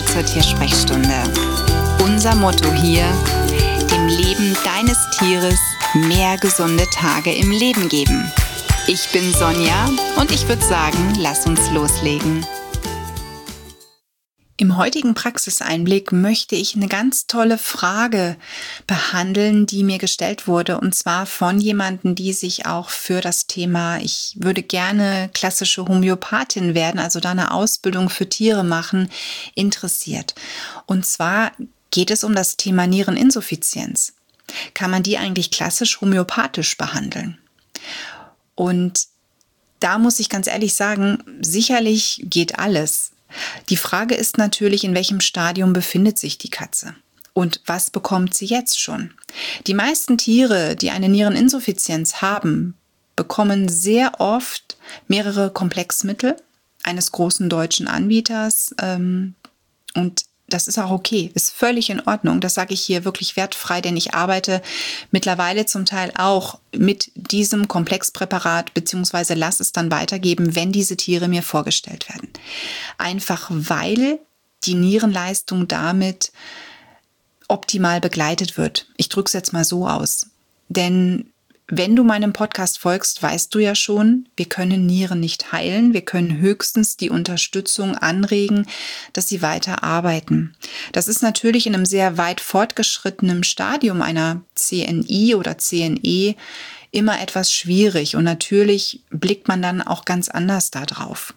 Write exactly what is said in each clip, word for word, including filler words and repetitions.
zur Tiersprechstunde. Unser Motto hier: dem Leben deines Tieres mehr gesunde Tage im Leben geben. Ich bin Sonja und ich würde sagen, lass uns loslegen. Im heutigen Praxiseinblick möchte ich eine ganz tolle Frage behandeln, die mir gestellt wurde, und zwar von jemandem, die sich auch für das Thema, ich würde gerne klassische Homöopathin werden, also da eine Ausbildung für Tiere machen, interessiert. Und zwar geht es um das Thema Niereninsuffizienz. Kann man die eigentlich klassisch homöopathisch behandeln? Und da muss ich ganz ehrlich sagen, sicherlich geht alles. Die Frage ist natürlich, in welchem Stadium befindet sich die Katze und was bekommt sie jetzt schon? Die meisten Tiere, die eine Niereninsuffizienz haben, bekommen sehr oft mehrere Komplexmittel eines großen deutschen Anbieters, ähm, und das ist auch okay, ist völlig in Ordnung. Das sage ich hier wirklich wertfrei, denn ich arbeite mittlerweile zum Teil auch mit diesem Komplexpräparat, beziehungsweise lasse es dann weitergeben, wenn diese Tiere mir vorgestellt werden. Einfach weil die Nierenleistung damit optimal begleitet wird. Ich drücke es jetzt mal so aus. Denn wenn du meinem Podcast folgst, weißt du ja schon, wir können Nieren nicht heilen. Wir können höchstens die Unterstützung anregen, dass sie weiter arbeiten. Das ist natürlich in einem sehr weit fortgeschrittenen Stadium einer C N I oder C N E immer etwas schwierig. Und natürlich blickt man dann auch ganz anders da drauf.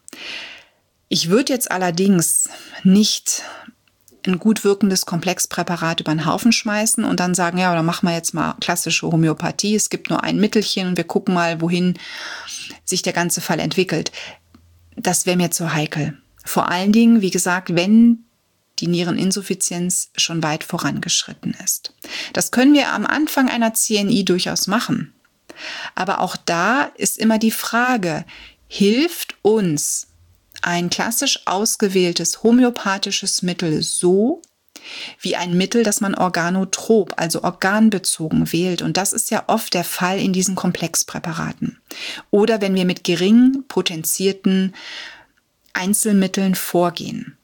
Ich würde jetzt allerdings nicht ein gut wirkendes Komplexpräparat über den Haufen schmeißen und dann sagen, ja, dann machen wir jetzt mal klassische Homöopathie. Es gibt nur ein Mittelchen und wir gucken mal, wohin sich der ganze Fall entwickelt. Das wäre mir zu heikel. Vor allen Dingen, wie gesagt, wenn die Niereninsuffizienz schon weit vorangeschritten ist. Das können wir am Anfang einer C N I durchaus machen. Aber auch da ist immer die Frage, hilft uns ein klassisch ausgewähltes homöopathisches Mittel so wie ein Mittel, das man organotrop, also organbezogen wählt. Und das ist ja oft der Fall in diesen Komplexpräparaten. Oder wenn wir mit gering potenzierten Einzelmitteln vorgehen.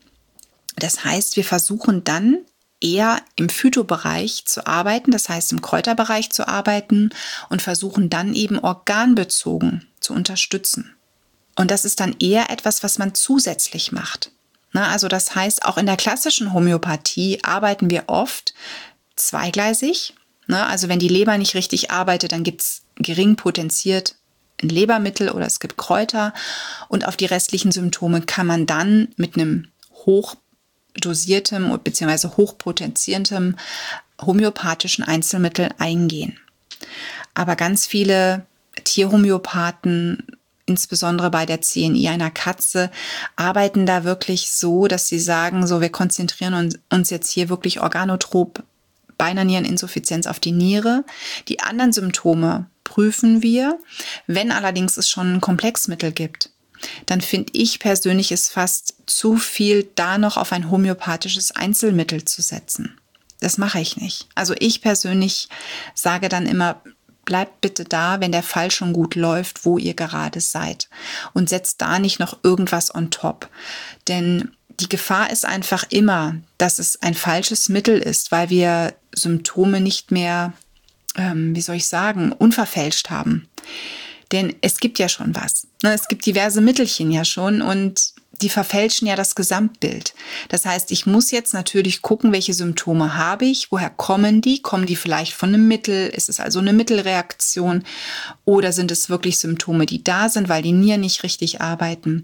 Das heißt, wir versuchen dann eher im Phytobereich zu arbeiten, das heißt im Kräuterbereich zu arbeiten und versuchen dann eben organbezogen zu unterstützen. Und das ist dann eher etwas, was man zusätzlich macht. Na, also das heißt, auch in der klassischen Homöopathie arbeiten wir oft zweigleisig. Na, also wenn die Leber nicht richtig arbeitet, dann gibt es gering potenziert ein Lebermittel oder es gibt Kräuter. Und auf die restlichen Symptome kann man dann mit einem hochdosiertem bzw. hochpotenziertem homöopathischen Einzelmittel eingehen. Aber ganz viele Tierhomöopathen, insbesondere bei der C N I einer Katze, arbeiten da wirklich so, dass sie sagen, so, wir konzentrieren uns jetzt hier wirklich organotrop bei einer Niereninsuffizienz auf die Niere. Die anderen Symptome prüfen wir. Wenn allerdings es schon ein Komplexmittel gibt, dann finde ich persönlich es fast zu viel, da noch auf ein homöopathisches Einzelmittel zu setzen. Das mache ich nicht. Also ich persönlich sage dann immer, bleibt bitte da, wenn der Fall schon gut läuft, wo ihr gerade seid. Und setzt da nicht noch irgendwas on top. Denn die Gefahr ist einfach immer, dass es ein falsches Mittel ist, weil wir Symptome nicht mehr, ähm, wie soll ich sagen, unverfälscht haben. Denn es gibt ja schon was. Es gibt diverse Mittelchen ja schon und die verfälschen ja das Gesamtbild. Das heißt, ich muss jetzt natürlich gucken, welche Symptome habe ich, woher kommen die? Kommen die vielleicht von einem Mittel? Ist es also eine Mittelreaktion? Oder sind es wirklich Symptome, die da sind, weil die Nieren nicht richtig arbeiten?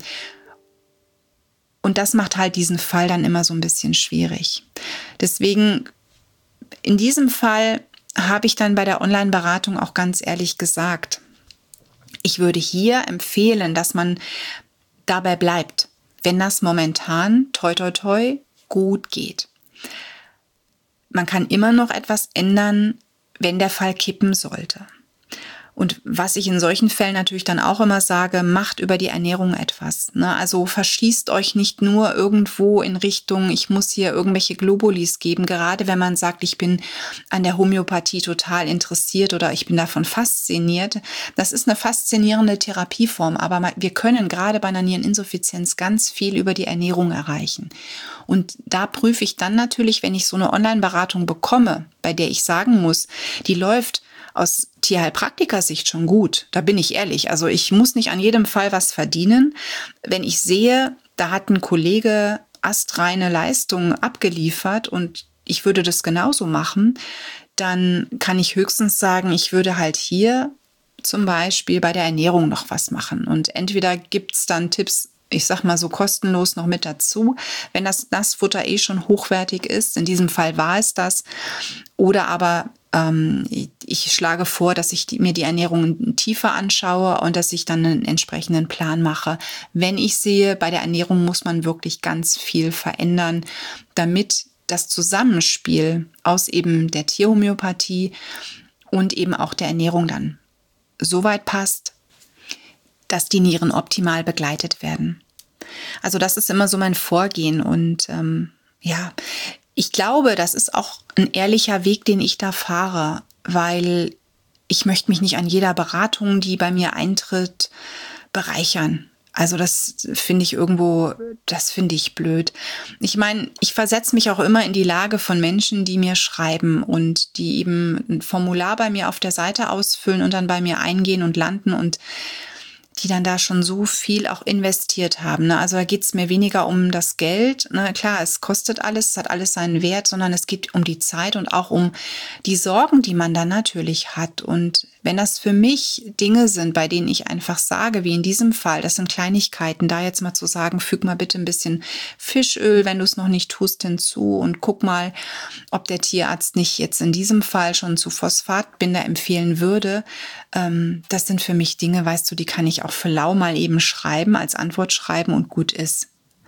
Und das macht halt diesen Fall dann immer so ein bisschen schwierig. Deswegen, in diesem Fall habe ich dann bei der Online-Beratung auch ganz ehrlich gesagt, ich würde hier empfehlen, dass man dabei bleibt, wenn das momentan toi toi toi gut geht. Man kann immer noch etwas ändern, wenn der Fall kippen sollte. Und was ich in solchen Fällen natürlich dann auch immer sage, macht über die Ernährung etwas. Ne? Also verschließt euch nicht nur irgendwo in Richtung, ich muss hier irgendwelche Globulis geben, gerade wenn man sagt, ich bin an der Homöopathie total interessiert oder ich bin davon fasziniert. Das ist eine faszinierende Therapieform, aber wir können gerade bei einer Niereninsuffizienz ganz viel über die Ernährung erreichen. Und da prüfe ich dann natürlich, wenn ich so eine Online-Beratung bekomme, bei der ich sagen muss, die läuft aus Tierheilpraktiker-Sicht schon gut. Da bin ich ehrlich. Also ich muss nicht an jedem Fall was verdienen. Wenn ich sehe, da hat ein Kollege astreine Leistungen abgeliefert und ich würde das genauso machen, dann kann ich höchstens sagen, ich würde halt hier zum Beispiel bei der Ernährung noch was machen. Und entweder gibt's dann Tipps, ich sag mal so kostenlos noch mit dazu, wenn das Nassfutter eh schon hochwertig ist. In diesem Fall war es das. Oder aber ähm, ich schlage vor, dass ich die, mir die Ernährung tiefer anschaue und dass ich dann einen entsprechenden Plan mache. Wenn ich sehe, bei der Ernährung muss man wirklich ganz viel verändern, damit das Zusammenspiel aus eben der Tierhomöopathie und eben auch der Ernährung dann so weit passt, dass die Nieren optimal begleitet werden. Also das ist immer so mein Vorgehen und ähm, ja, ich glaube, das ist auch ein ehrlicher Weg, den ich da fahre, weil ich möchte mich nicht an jeder Beratung, die bei mir eintritt, bereichern. Also das finde ich irgendwo, das finde ich blöd. Ich meine, ich versetze mich auch immer in die Lage von Menschen, die mir schreiben und die eben ein Formular bei mir auf der Seite ausfüllen und dann bei mir eingehen und landen und die dann da schon so viel auch investiert haben. Ne? Also da geht es mir weniger um das Geld. Ne? Klar, es kostet alles, es hat alles seinen Wert, sondern es geht um die Zeit und auch um die Sorgen, die man dann natürlich hat. Und wenn das für mich Dinge sind, bei denen ich einfach sage, wie in diesem Fall, das sind Kleinigkeiten, da jetzt mal zu sagen, füg mal bitte ein bisschen Fischöl, wenn du es noch nicht tust, hinzu und guck mal, ob der Tierarzt nicht jetzt in diesem Fall schon zu Phosphatbinder empfehlen würde. Ähm, das sind für mich Dinge, weißt du, die kann ich auch für lau mal eben schreiben, als Antwort schreiben und gut ist.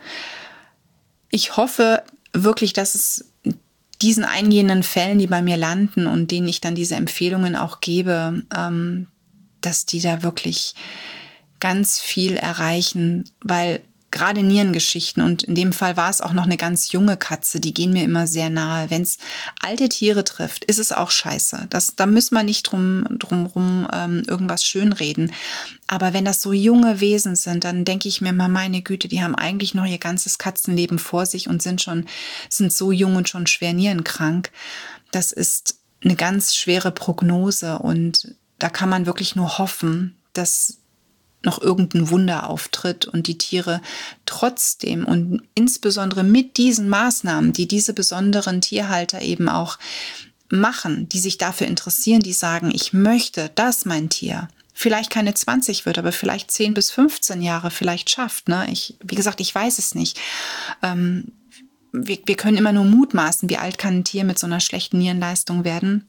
Ich hoffe wirklich, dass es diesen eingehenden Fällen, die bei mir landen und denen ich dann diese Empfehlungen auch gebe, ähm, dass die da wirklich ganz viel erreichen, weil gerade Nierengeschichten, und in dem Fall war es auch noch eine ganz junge Katze, die gehen mir immer sehr nahe. Wenn es alte Tiere trifft, ist es auch scheiße. Das, da müssen wir nicht drum, drum rum ähm, irgendwas schönreden. Aber wenn das so junge Wesen sind, dann denke ich mir mal, meine Güte, die haben eigentlich noch ihr ganzes Katzenleben vor sich und sind schon, sind so jung und schon schwer nierenkrank. Das ist eine ganz schwere Prognose und da kann man wirklich nur hoffen, dass noch irgendein Wunder auftritt und die Tiere trotzdem und insbesondere mit diesen Maßnahmen, die diese besonderen Tierhalter eben auch machen, die sich dafür interessieren, die sagen, ich möchte, dass mein Tier vielleicht keine zwanzig wird, aber vielleicht zehn bis fünfzehn Jahre vielleicht schafft. Ne? Ich, wie gesagt, ich weiß es nicht. Ähm, wir, wir können immer nur mutmaßen, wie alt kann ein Tier mit so einer schlechten Nierenleistung werden.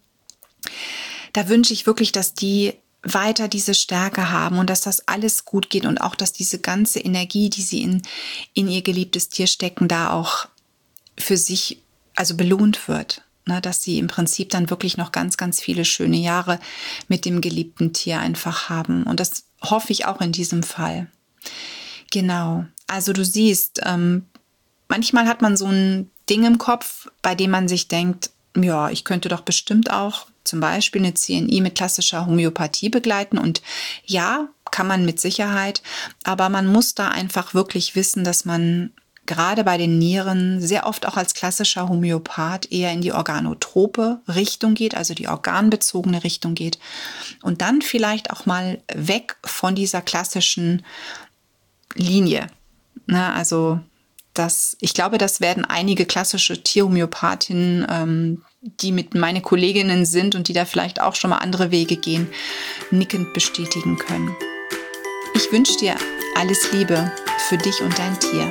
Da wünsche ich wirklich, dass die weiter diese Stärke haben und dass das alles gut geht und auch, dass diese ganze Energie, die sie in, in ihr geliebtes Tier stecken, da auch für sich also belohnt wird. Ne, dass sie im Prinzip dann wirklich noch ganz, ganz viele schöne Jahre mit dem geliebten Tier einfach haben. Und das hoffe ich auch in diesem Fall. Genau. Also du siehst, ähm, manchmal hat man so ein Ding im Kopf, bei dem man sich denkt, ja, ich könnte doch bestimmt auch zum Beispiel eine C N I mit klassischer Homöopathie begleiten. Und ja, kann man mit Sicherheit, aber man muss da einfach wirklich wissen, dass man gerade bei den Nieren sehr oft auch als klassischer Homöopath eher in die organotrope Richtung geht, also die organbezogene Richtung geht und dann vielleicht auch mal weg von dieser klassischen Linie. Na, also das, ich glaube, das werden einige klassische Tierhomöopathinnen, ähm, die mit meine Kolleginnen sind und die da vielleicht auch schon mal andere Wege gehen, nickend bestätigen können. Ich wünsche dir alles Liebe für dich und dein Tier.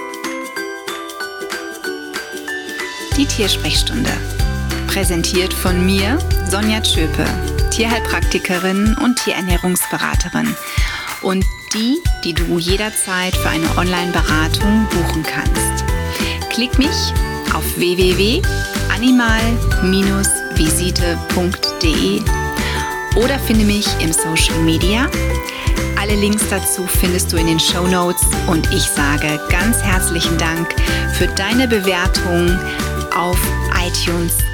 Die Tiersprechstunde. Präsentiert von mir, Sonja Tschöpe, Tierheilpraktikerin und Tierernährungsberaterin. Und die, die du jederzeit für eine Online-Beratung buchen kannst. Klick mich auf w w w punkt animal Bindestrich visite punkt d e oder finde mich im Social Media. Alle Links dazu findest du in den Shownotes und ich sage ganz herzlichen Dank für deine Bewertung auf iTunes